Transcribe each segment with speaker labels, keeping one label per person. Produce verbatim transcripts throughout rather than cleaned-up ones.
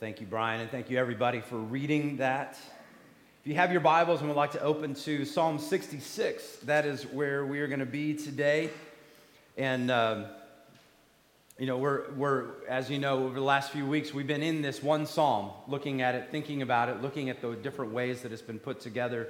Speaker 1: Thank you, Brian, and thank you, everybody, for reading that. If you have your Bibles and would like to open to Psalm sixty-six, that is where we are going to be today. And, um, you know, we're, we're, as you know, over the last few weeks, we've been in this one psalm, looking at it, thinking about it, looking at the different ways that it's been put together,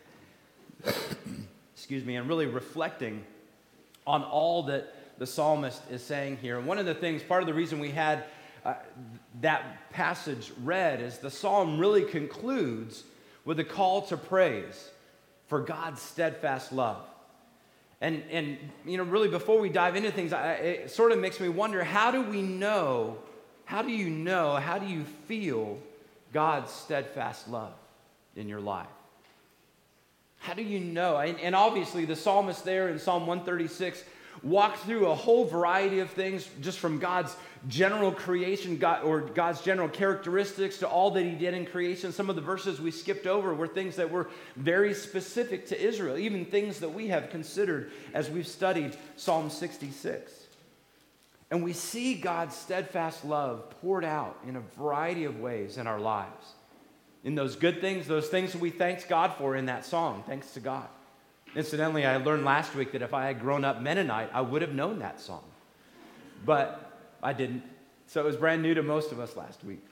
Speaker 1: excuse me, and really reflecting on all that the psalmist is saying here. And one of the things, part of the reason we had uh, that passage read is the psalm really concludes with a call to praise for God's steadfast love. And, and you know, really before we dive into things, I, it sort of makes me wonder, how do we know, how do you know, how do you feel God's steadfast love in your life? How do you know? And, and obviously the psalmist there in Psalm one thirty-six walked through a whole variety of things, just from God's general creation, God, or God's general characteristics, to all that he did in creation. Some of the verses we skipped over were things that were very specific to Israel, even things that we have considered as we've studied Psalm sixty-six. And we see God's steadfast love poured out in a variety of ways in our lives. In those good things, those things that we thank God for in that song, thanks to God. Incidentally, I learned last week that if I had grown up Mennonite, I would have known that song. But I didn't. So it was brand new to most of us last week.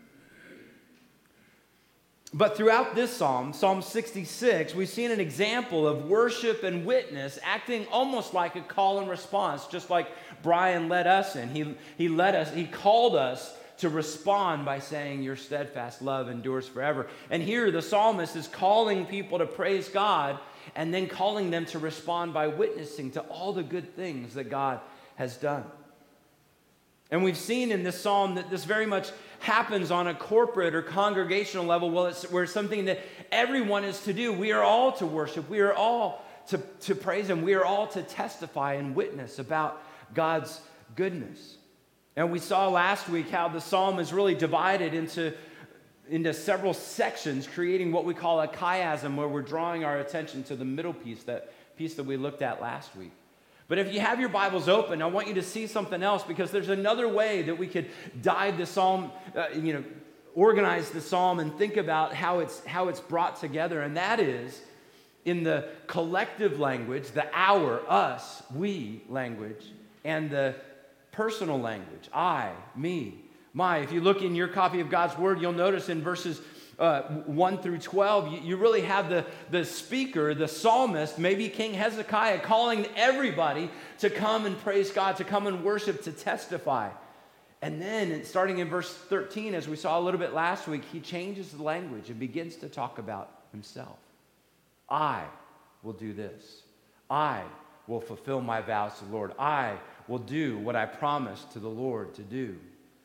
Speaker 1: But throughout this psalm, Psalm sixty-six, we've seen an example of worship and witness acting almost like a call and response, just like Brian led us in. He, he led us, he called us to respond by saying, your steadfast love endures forever. And here the psalmist is calling people to praise God and then calling them to respond by witnessing to all the good things that God has done. And we've seen in this psalm that this very much happens on a corporate or congregational level, well, it's, where it's something that everyone is to do. We are all to worship. We are all to, to praise Him. We are all to testify and witness about God's goodness. And we saw last week how the psalm is really divided into, into several sections, creating what we call a chiasm, where we're drawing our attention to the middle piece, that piece that we looked at last week. But if you have your Bibles open, I want you to see something else, because there's another way that we could dive the psalm, uh, you know, organize the psalm and think about how it's, how it's brought together. And that is in the collective language, the our, us, we language, and the personal language, I, me, my. If you look in your copy of God's Word, you'll notice in verses uh, one through twelve, you, you really have the, the speaker, the psalmist, maybe King Hezekiah, calling everybody to come and praise God, to come and worship, to testify. And then, starting in verse thirteen, as we saw a little bit last week, he changes the language and begins to talk about himself. I will do this. I will fulfill my vows to the Lord. I will do what I promised to the Lord to do.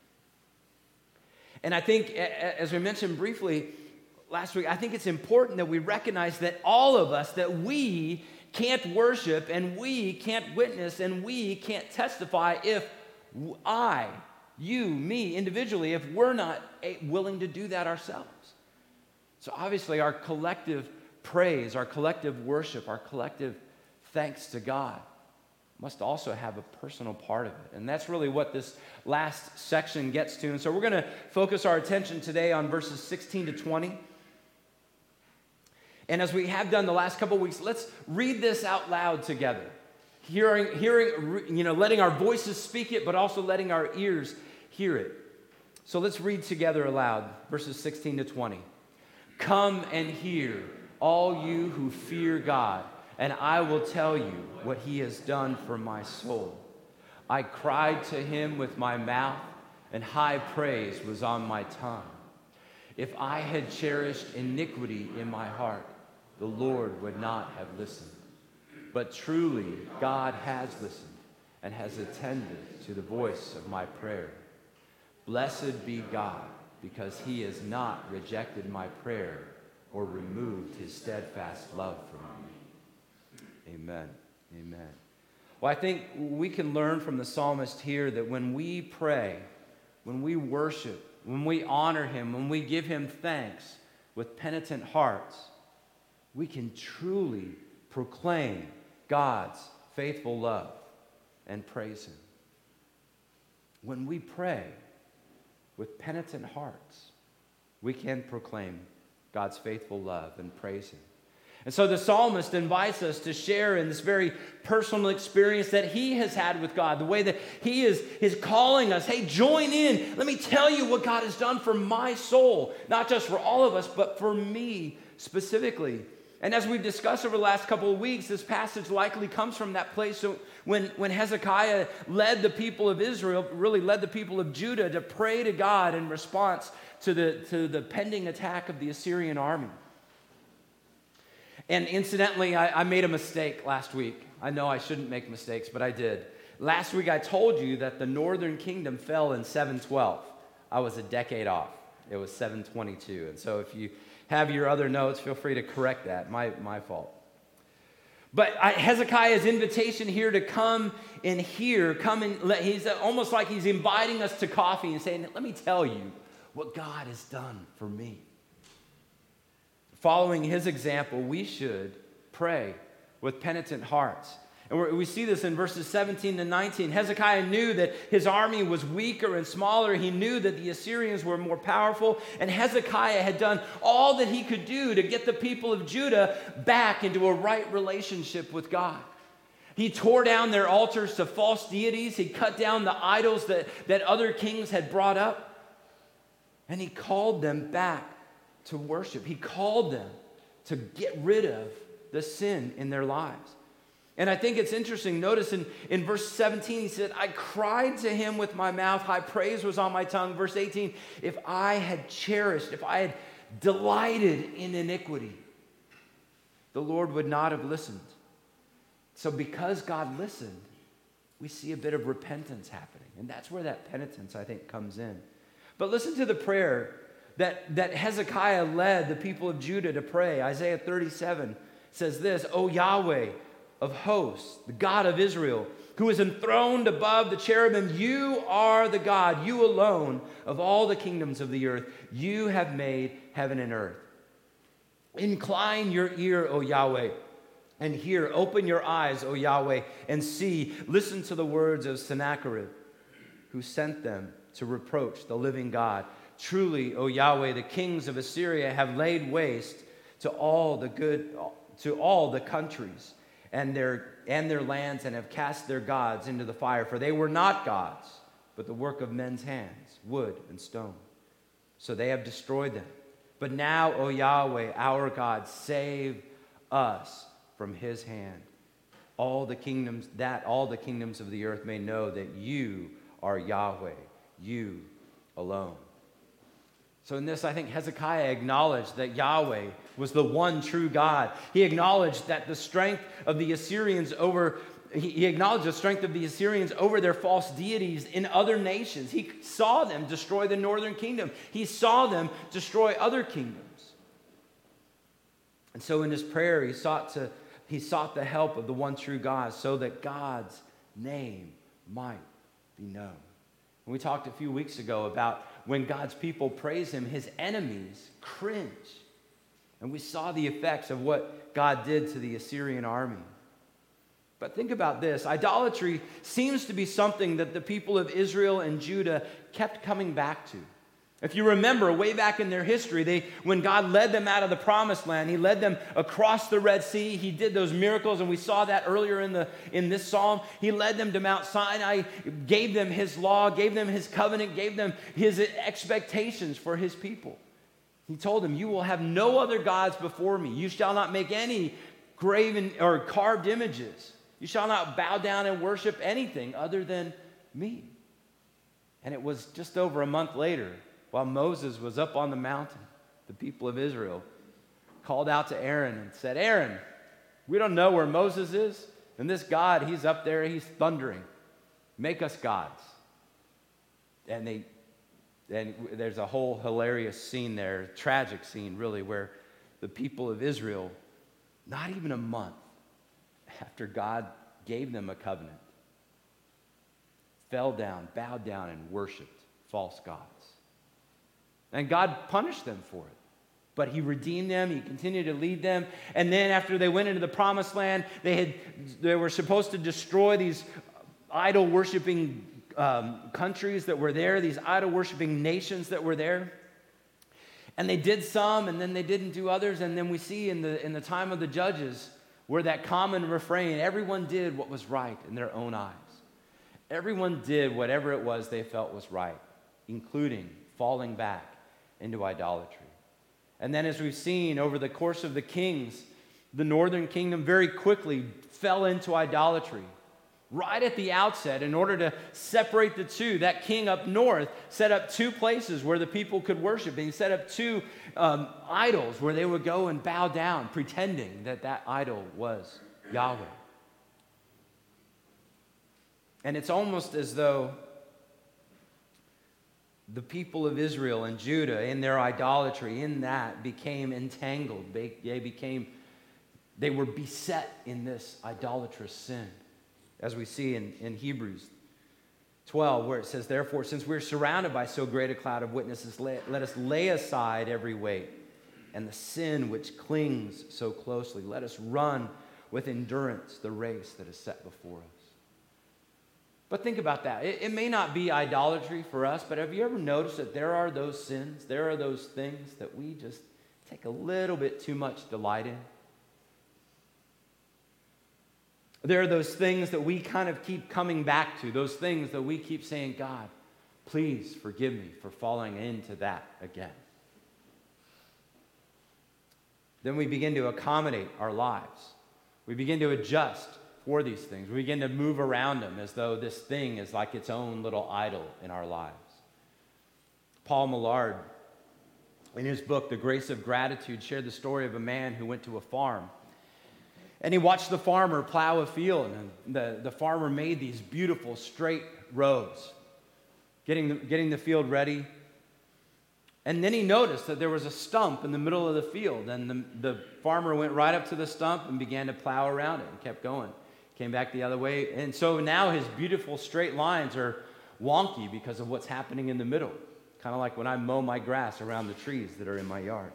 Speaker 1: And I think, as we mentioned briefly last week, I think it's important that we recognize that all of us, that we can't worship and we can't witness and we can't testify if I, you, me, individually, if we're not willing to do that ourselves. So obviously our collective praise, our collective worship, our collective thanks to God must also have a personal part of it. And that's really what this last section gets to. And so we're going to focus our attention today on verses sixteen to twenty. And as we have done the last couple of weeks, let's read this out loud together. Hearing, hearing, you know, letting our voices speak it, but also letting our ears hear it. So let's read together aloud, verses sixteen to twenty. Come and hear, all you who fear God, and I will tell you what he has done for my soul. I cried to him with my mouth, and high praise was on my tongue. If I had cherished iniquity in my heart, the Lord would not have listened. But truly, God has listened and has attended to the voice of my prayer. Blessed be God, because he has not rejected my prayer or removed his steadfast love from me. Amen. Amen. Well, I think we can learn from the psalmist here that when we pray, when we worship, when we honor him, when we give him thanks with penitent hearts, we can truly proclaim God's faithful love and praise him. When we pray, with penitent hearts, we can proclaim God's faithful love and praise him. And so the psalmist invites us to share in this very personal experience that he has had with God, the way that he is, is calling us, hey, join in. Let me tell you what God has done for my soul, not just for all of us, but for me specifically. And as we've discussed over the last couple of weeks, this passage likely comes from that place when, when Hezekiah led the people of Israel, really led the people of Judah to pray to God in response to the, to the pending attack of the Assyrian army. And incidentally, I, I made a mistake last week. I know I shouldn't make mistakes, but I did. Last week I told you that the northern kingdom fell in seven twelve. I was a decade off. It was seven twenty-two. And so if you have your other notes, feel free to correct that. My, my fault. But I, Hezekiah's invitation here to come and hear, come and let, he's almost like he's inviting us to coffee and saying, let me tell you what God has done for me. Following his example, we should pray with penitent hearts. And we're, we see this in verses seventeen to nineteen. Hezekiah knew that his army was weaker and smaller. He knew that the Assyrians were more powerful. And Hezekiah had done all that he could do to get the people of Judah back into a right relationship with God. He tore down their altars to false deities. He cut down the idols that, that other kings had brought up. And he called them back to worship. He called them to get rid of the sin in their lives. And I think it's interesting. Notice in, in verse seventeen, he said, I cried to him with my mouth. High praise was on my tongue. Verse eighteen, if I had cherished, if I had delighted in iniquity, the Lord would not have listened. So because God listened, we see a bit of repentance happening. And that's where that penitence, I think, comes in. But listen to the prayer that, that Hezekiah led the people of Judah to pray. Isaiah thirty-seven says this, O Yahweh of hosts, the God of Israel, who is enthroned above the cherubim, you are the God, you alone, of all the kingdoms of the earth. You have made heaven and earth. Incline your ear, O Yahweh, and hear. Open your eyes, O Yahweh, and see. Listen to the words of Sennacherib, who sent them to reproach the living God. Truly, O Yahweh, the kings of Assyria have laid waste to all the good, to all the countries and their and their lands, and have cast their gods into the fire. For they were not gods, but the work of men's hands, wood and stone. So they have destroyed them. But now, O Yahweh, our God, save us from his hand. All the kingdoms, that all the kingdoms of the earth may know that you are Yahweh, you alone. So in this, I think Hezekiah acknowledged that Yahweh was the one true God. He acknowledged that the strength of the Assyrians over, he acknowledged the strength of the Assyrians over their false deities in other nations. He saw them destroy the northern kingdom. He saw them destroy other kingdoms. And so in his prayer, he sought to, he sought the help of the one true God so that God's name might be known. And we talked a few weeks ago about when God's people praise him, his enemies cringe. And we saw the effects of what God did to the Assyrian army. But think about this. Idolatry seems to be something that the people of Israel and Judah kept coming back to. If you remember, way back in their history, they, when God led them out of the promised land, he led them across the Red Sea. He did those miracles, and we saw that earlier in, the, in this psalm. He led them to Mount Sinai, gave them his law, gave them his covenant, gave them his expectations for his people. He told them, you will have no other gods before me. You shall not make any graven or carved images. You shall not bow down and worship anything other than me. And it was just over a month later, while Moses was up on the mountain, the people of Israel called out to Aaron and said, Aaron, we don't know where Moses is, and this God, he's up there, he's thundering. Make us gods. And they, and there's a whole hilarious scene there, tragic scene really, where the people of Israel, not even a month after God gave them a covenant, fell down, bowed down, and worshiped false gods. And God punished them for it. But he redeemed them. He continued to lead them. And then after they went into the promised land, they had they were supposed to destroy these idol-worshiping um, countries that were there, these idol-worshiping nations that were there. And they did some, and then they didn't do others. And then we see in the in the time of the judges where that common refrain, everyone did what was right in their own eyes. Everyone did whatever it was they felt was right, including falling back into idolatry. And then as we've seen over the course of the kings, the northern kingdom very quickly fell into idolatry. Right at the outset, in order to separate the two, that king up north set up two places where the people could worship. And he set up two um, idols where they would go and bow down, pretending that that idol was Yahweh. And it's almost as though the people of Israel and Judah, in their idolatry, in that, became entangled. They, they became, they were beset in this idolatrous sin. As we see in, in Hebrews twelve, where it says, therefore, since we're surrounded by so great a cloud of witnesses, let, let us lay aside every weight and the sin which clings so closely. Let us run with endurance the race that is set before us. But think about that. It, it may not be idolatry for us, but have you ever noticed that there are those sins, there are those things that we just take a little bit too much delight in? There are those things that we kind of keep coming back to, those things that we keep saying, God, please forgive me for falling into that again. Then we begin to accommodate our lives. We begin to adjust for these things. We begin to move around them as though this thing is like its own little idol in our lives. Paul Millard, in his book, The Grace of Gratitude, shared the story of a man who went to a farm. And he watched the farmer plow a field, and the, the farmer made these beautiful straight rows, getting the, getting the field ready. And then he noticed that there was a stump in the middle of the field, and the, the farmer went right up to the stump and began to plow around it and kept going. Came back the other way, and so now his beautiful straight lines are wonky because of what's happening in the middle, kind of like when I mow my grass around the trees that are in my yard.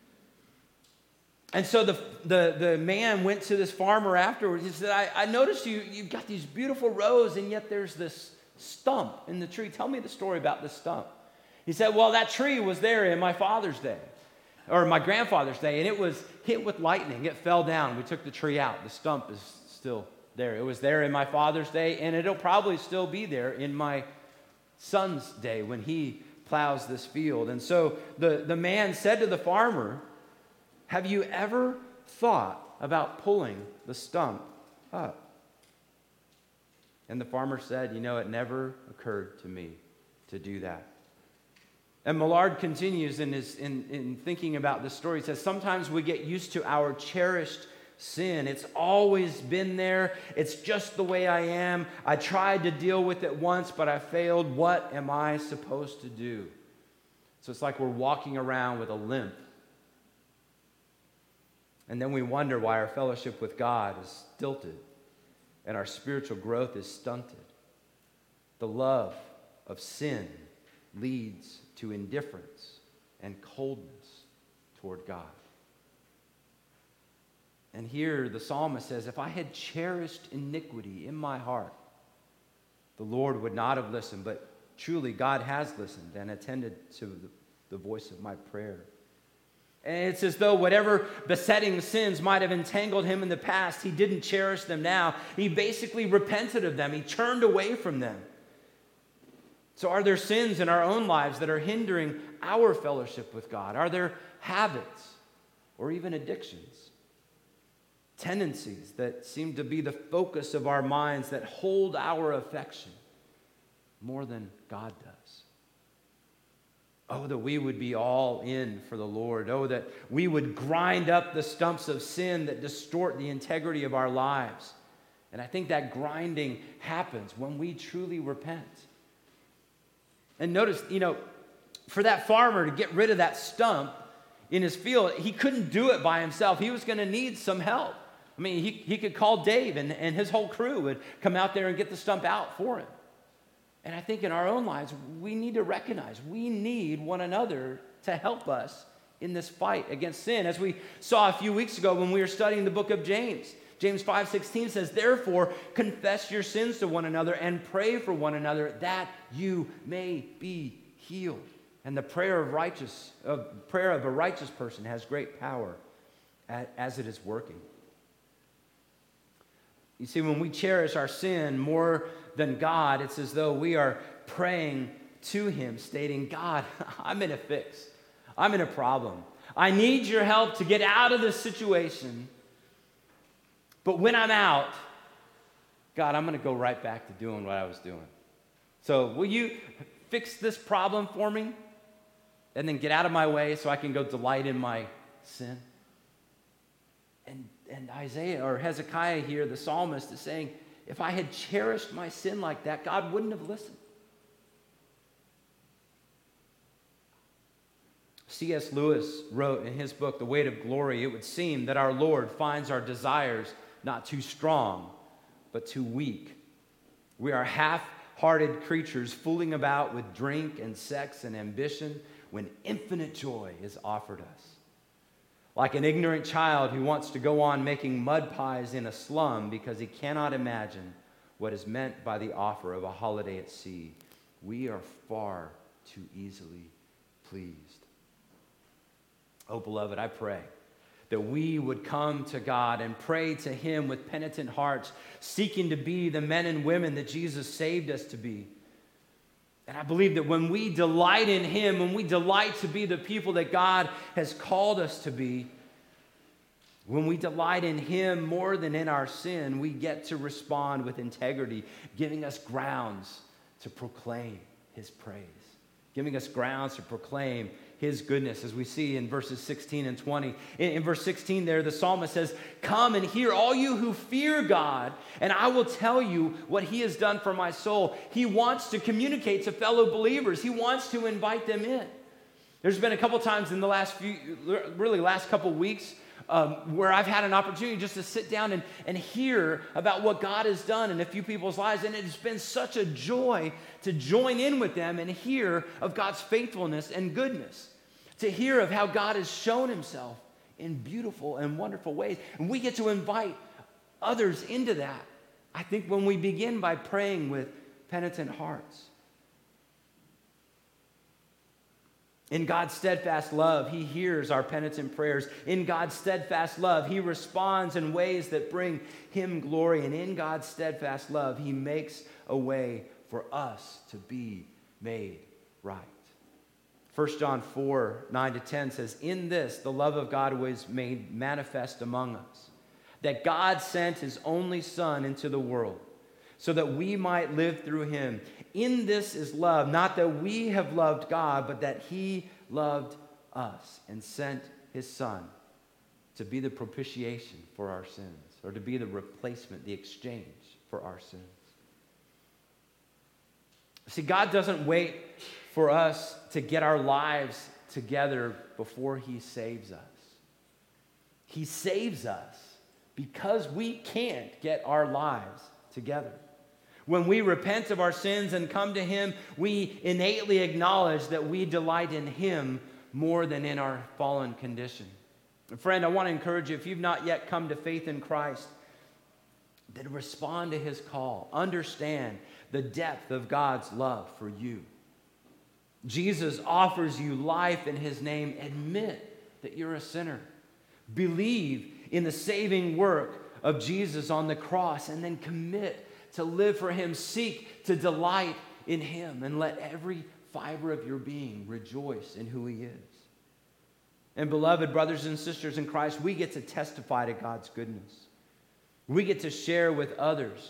Speaker 1: And so the, the, the man went to this farmer afterwards. He said, I, I noticed you, you've got these beautiful rows, and yet there's this stump in the tree. Tell me the story about this stump. He said, well, that tree was there in my father's day, or my grandfather's day, and it was hit with lightning. It fell down. We took the tree out. The stump is still there. It was there in my father's day, and it'll probably still be there in my son's day when he plows this field. And so the, the man said to the farmer, have you ever thought about pulling the stump up? And the farmer said, you know, it never occurred to me to do that. And Millard continues in, his, in, in thinking about this story. He says, sometimes we get used to our cherished sin. It's always been there. It's just the way I am. I tried to deal with it once, but I failed. What am I supposed to do? So it's like we're walking around with a limp. And then we wonder why our fellowship with God is stilted and our spiritual growth is stunted. The love of sin leads to indifference and coldness toward God. And here the psalmist says, if I had cherished iniquity in my heart, the Lord would not have listened. But truly, God has listened and attended to the, the voice of my prayer. And it's as though whatever besetting sins might have entangled him in the past, he didn't cherish them now. He basically repented of them. He turned away from them. So are there sins in our own lives that are hindering our fellowship with God? Are there habits or even addictions? Tendencies that seem to be the focus of our minds that hold our affection more than God does? Oh, that we would be all in for the Lord. Oh, that we would grind up the stumps of sin that distort the integrity of our lives. And I think that grinding happens when we truly repent. And notice, you know, for that farmer to get rid of that stump in his field, he couldn't do it by himself. He was going to need some help. I mean, he, he could call Dave, and, and his whole crew would come out there and get the stump out for him. And I think in our own lives, we need to recognize we need one another to help us in this fight against sin. As we saw a few weeks ago when we were studying the book of James, James five sixteen says, therefore, confess your sins to one another and pray for one another that you may be healed. And the prayer of righteous, uh, prayer of a righteous person has great power as it is working. You see, when we cherish our sin more than God, it's as though we are praying to him, stating, God, I'm in a fix. I'm in a problem. I need your help to get out of this situation. But when I'm out, God, I'm going to go right back to doing what I was doing. So will you fix this problem for me? And then get out of my way so I can go delight in my sin? And, and Isaiah or Hezekiah here, the psalmist, is saying, if I had cherished my sin like that, God wouldn't have listened. C S Lewis wrote in his book, The Weight of Glory, it would seem that our Lord finds our desires not too strong, but too weak. We are half-hearted creatures fooling about with drink and sex and ambition when infinite joy is offered us. Like an ignorant child who wants to go on making mud pies in a slum because he cannot imagine what is meant by the offer of a holiday at sea, we are far too easily pleased. Oh, beloved, I pray that we would come to God and pray to him with penitent hearts, seeking to be the men and women that Jesus saved us to be. And I believe that when we delight in him, when we delight to be the people that God has called us to be, when we delight in him more than in our sin, we get to respond with integrity, giving us grounds to proclaim his praise, giving us grounds to proclaim his goodness, as we see in verses sixteen and twenty. In, in verse sixteen there, the psalmist says, come and hear, all you who fear God, and I will tell you what he has done for my soul. He wants to communicate to fellow believers. He wants to invite them in. There's been a couple times in the last few, really last couple weeks, Um, where I've had an opportunity just to sit down and, and hear about what God has done in a few people's lives. And it's been such a joy to join in with them and hear of God's faithfulness and goodness, to hear of how God has shown himself in beautiful and wonderful ways. And we get to invite others into that, I think, when we begin by praying with penitent hearts. In God's steadfast love, he hears our penitent prayers. In God's steadfast love, he responds in ways that bring him glory. And in God's steadfast love, he makes a way for us to be made right. First John four, nine to ten says, in this, the love of God was made manifest among us, that God sent his only Son into the world so that we might live through him. In this is love, not that we have loved God, but that he loved us and sent his Son to be the propitiation for our sins, or to be the replacement, the exchange for our sins. See, God doesn't wait for us to get our lives together before he saves us. He saves us because we can't get our lives together. When we repent of our sins and come to him, we innately acknowledge that we delight in him more than in our fallen condition. Friend, I want to encourage you, if you've not yet come to faith in Christ, then respond to his call. Understand the depth of God's love for you. Jesus offers you life in his name. Admit that you're a sinner. Believe in the saving work of Jesus on the cross, and then commit to live for him. Seek to delight in him, and let every fiber of your being rejoice in who he is. And beloved brothers and sisters in Christ, we get to testify to God's goodness. We get to share with others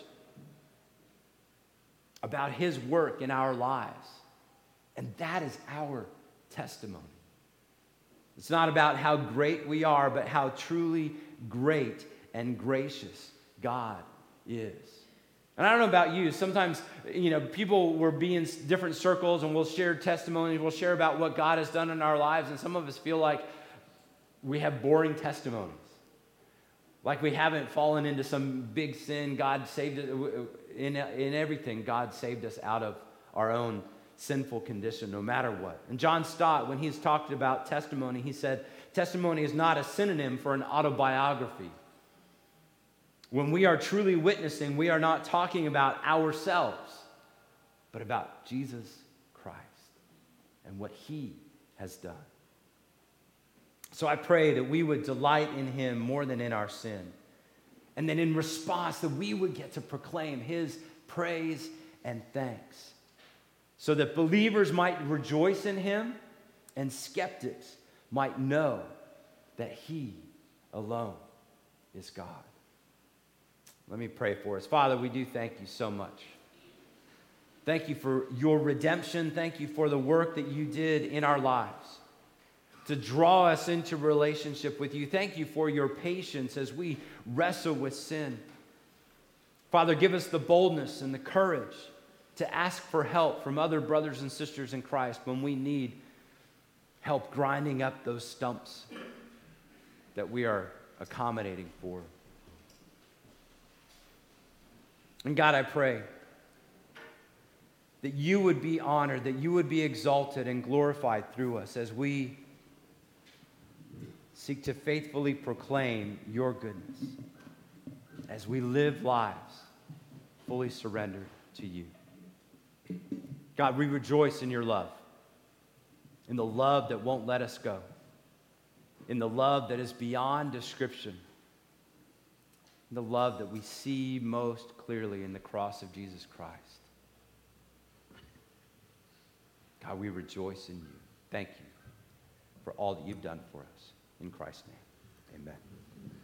Speaker 1: about his work in our lives. And that is our testimony. It's not about how great we are, but how truly great and gracious God is. And I don't know about you, sometimes, you know, people will be in different circles and we'll share testimonies, we'll share about what God has done in our lives, and some of us feel like we have boring testimonies. Like we haven't fallen into some big sin. God saved us in, in everything. God saved us out of our own sinful condition, no matter what. And John Stott, when he's talked about testimony, he said, testimony is not a synonym for an autobiography. When we are truly witnessing, we are not talking about ourselves, but about Jesus Christ and what he has done. So I pray that we would delight in him more than in our sin. And then in response, that we would get to proclaim his praise and thanks, so that believers might rejoice in him and skeptics might know that he alone is God. Let me pray for us. Father, we do thank you so much. Thank you for your redemption. Thank you for the work that you did in our lives to draw us into relationship with you. Thank you for your patience as we wrestle with sin. Father, give us the boldness and the courage to ask for help from other brothers and sisters in Christ when we need help grinding up those stumps that we are accommodating for. And God, I pray that you would be honored, that you would be exalted and glorified through us as we seek to faithfully proclaim your goodness, as we live lives fully surrendered to you. God, we rejoice in your love, in the love that won't let us go, in the love that is beyond description, in the love that we see most clearly in the cross of Jesus Christ. God, we rejoice in you. Thank you for all that you've done for us. In Christ's name, amen.